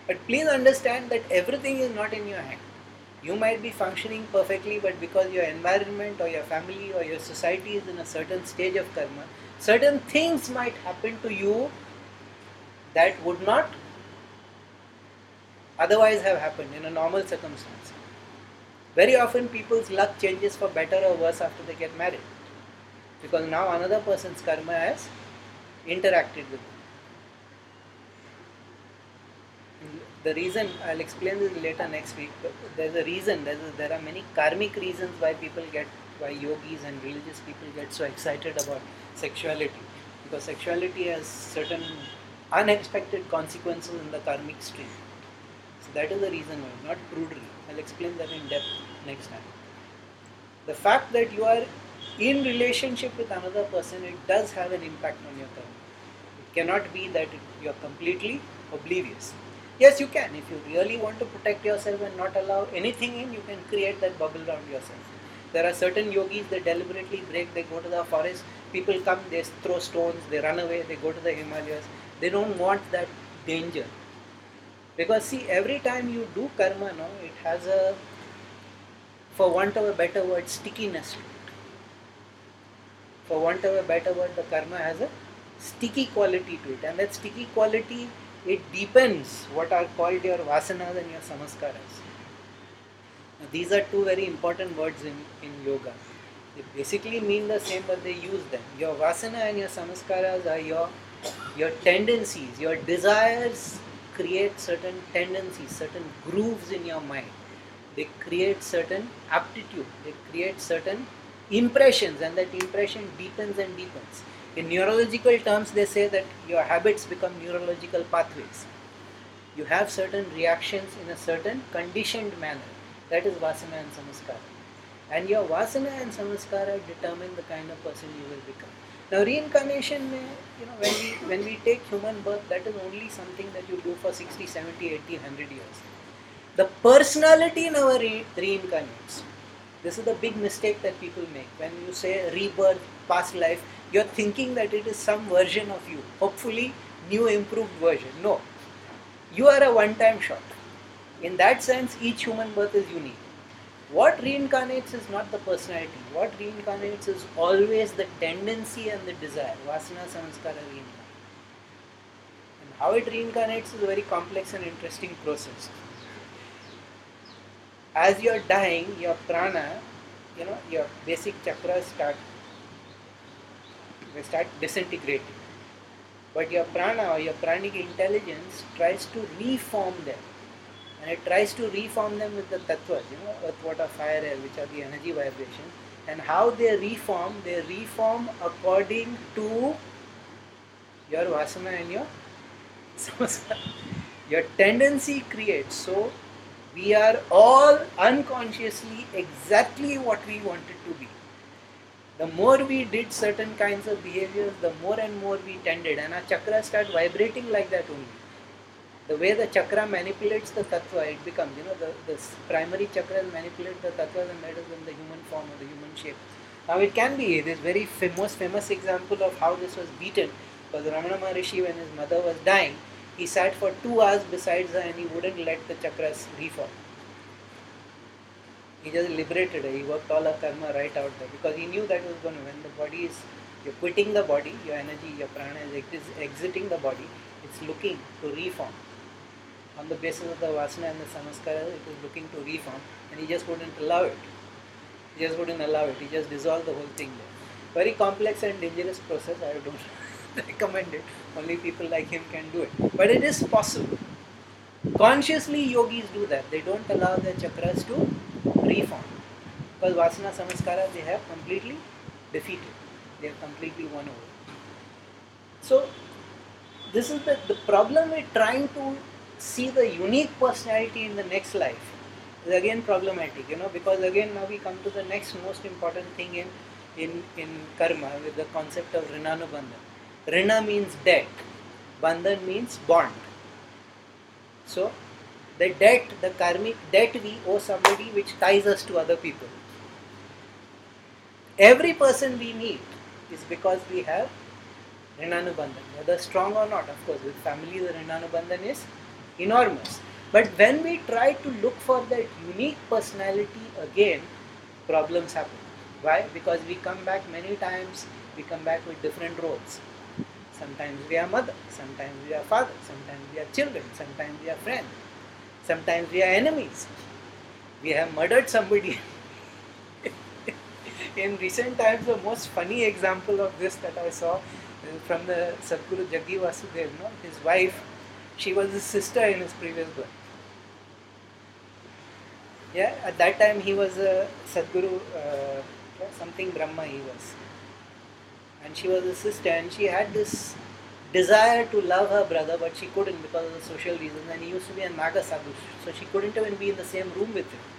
But please understand that everything is not in your hand. You might be functioning perfectly, but because your environment or your family or your society is in a certain stage of karma, certain things might happen to you that would not otherwise have happened in a normal circumstance. Very often people's luck changes for better or worse after they get married, because now another person's karma has interacted with them. The reason, I'll explain this later next week, but there's a reason, there are many karmic reasons why why yogis and religious people get so excited about sexuality. Because sexuality has certain unexpected consequences in the karmic stream. So that is the reason why, not prudery. I'll explain that in depth next time. The fact that you are in relationship with another person, it does have an impact on your karma. It cannot be that you're completely oblivious. Yes, you can. If you really want to protect yourself and not allow anything in, you can create that bubble around yourself. There are certain yogis, they deliberately break, they go to the forest, people come, they throw stones, they run away, they go to the Himalayas. They don't want that danger. Because see, every time you do karma, no, it has a, for want of a better word, stickiness to it. For want of a better word, the karma has a sticky quality to it, and that sticky quality, it deepens what are called your vasanas and your samaskaras. Now, these are two very important words in yoga. They basically mean the same, but they use them. Your vasana and your samaskaras are your tendencies, your desires create certain tendencies, certain grooves in your mind. They create certain aptitude, they create certain impressions, and that impression deepens and deepens. In neurological terms, they say that your habits become neurological pathways. You have certain reactions in a certain conditioned manner. That is vasana and samaskara. And your vasana and samaskara determine the kind of person you will become. Now reincarnation, when we take human birth, that is only something that you do for 60, 70, 80, 100 years. The personality never reincarnates. This is the big mistake that people make. When you say rebirth, past life, you're thinking that it is some version of you. Hopefully, new improved version. No. You are a one-time shot. In that sense, each human birth is unique. What reincarnates is not the personality. What reincarnates is always the tendency and the desire. Vasana, samskara reincarnate. And how it reincarnates is a very complex and interesting process. As you're dying, your prana, your basic chakras start disintegrating. But your prana or your pranic intelligence tries to reform them. And it tries to reform them with the tattvas, earth, water, fire, air, which are the energy vibrations. And how they reform according to your vasana and your samskara. Your tendency creates. So we are all unconsciously exactly what we wanted to be. The more we did certain kinds of behaviors, the more and more we tended, and our chakras start vibrating like that only. The way the chakra manipulates the tattva, it becomes, the primary chakras manipulate the tattvas, and that is in the human form or the human shape. Now it can be, this very most famous example of how this was beaten was Ramana Maharishi. When his mother was dying, he sat for 2 hours besides her and he wouldn't let the chakras reform. He just liberated her. He worked all her karma right out there because he knew that was going to, when the body is, you're quitting the body, your energy, your prana is exiting the body, it's looking to reform. On the basis of the vasana and the samaskara, it is looking to reform, and he just wouldn't allow it. He just wouldn't allow it. He just dissolved the whole thing there. Very complex and dangerous process. I don't recommend it. Only people like him can do it. But it is possible. Consciously, yogis do that. They don't allow their chakras to reform. Because vasana samaskara, they have completely defeated. They have completely won over. So, this is the problem with trying to see the unique personality in the next life is again problematic, because again now we come to the next most important thing in karma with the concept of rinanubandhan. Rina means debt, bandhan means bond. So the debt, the karmic debt we owe somebody which ties us to other people. Every person we meet is because we have rinanubandhan, whether strong or not. Of course, with family the rinanubandhan is enormous. But when we try to look for that unique personality again, problems happen. Why? Because we come back many times, we come back with different roles. Sometimes we are mother, sometimes we are father, sometimes we are children, sometimes we are friends, sometimes we are enemies. We have murdered somebody. In recent times, the most funny example of this that I saw is from the Sadguru Jaggi Vasudev. No? His wife, she was his sister in his previous birth. Yeah, at that time he was a Sadguru, something Brahma he was. And she was a sister, and she had this desire to love her brother, but she couldn't because of the social reasons. And he used to be a Naga Sadhu, so she couldn't even be in the same room with him.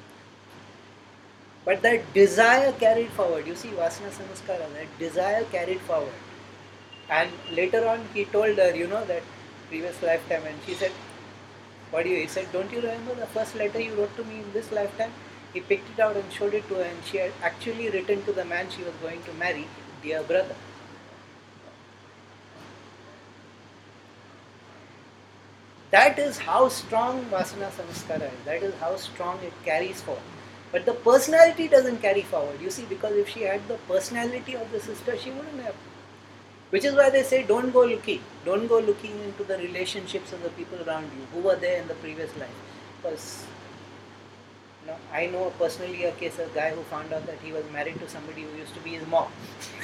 But that desire carried forward. You see, Vasana Samskara, that desire carried forward. And later on, he told her, that previous lifetime, and she said, what do you? He said, don't you remember the first letter you wrote to me in this lifetime? He picked it out and showed it to her, and she had actually written to the man she was going to marry, dear brother. That is how strong Vasana Samskara is. That is how strong it carries forward. But the personality doesn't carry forward. You see, because if she had the personality of the sister, she wouldn't have. Which is why they say don't go looking. Don't go looking into the relationships of the people around you who were there in the previous life. Because I know personally a case of a guy who found out that he was married to somebody who used to be his mom.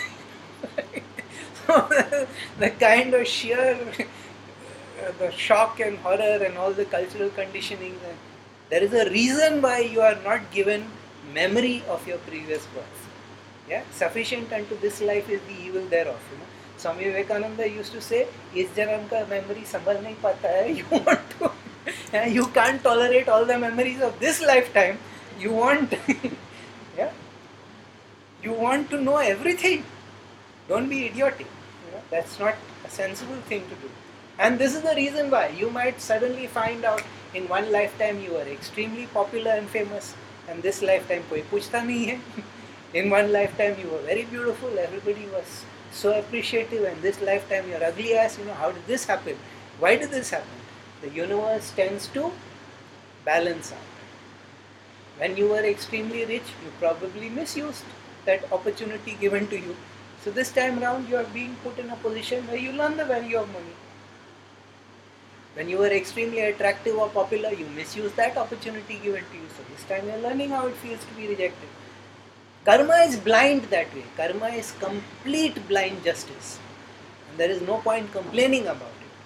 So the kind of sheer the shock and horror and all the cultural conditioning. There is a reason why you are not given memory of your previous birth. Yeah, sufficient unto this life is the evil thereof. Swami Vivekananda used to say, "इस जन्म का memory संभल नहीं पाता है." You want to, you can't tolerate all the memories of this lifetime. You want, yeah, you want to know everything. Don't be idiotic. That's not a sensible thing to do. And this is the reason why you might suddenly find out in one lifetime you are extremely popular and famous, and this lifetime koi puchta nahi hai. In one lifetime you were very beautiful, everybody was so appreciative, and this lifetime you're ugly as, how did this happen? Why did this happen? The universe tends to balance out. When you were extremely rich, you probably misused that opportunity given to you. So this time around you are being put in a position where you learn the value of money. When you were extremely attractive or popular, you misused that opportunity given to you. So this time you are learning how it feels to be rejected. Karma is blind that way. Karma is complete blind justice. And there is no point complaining about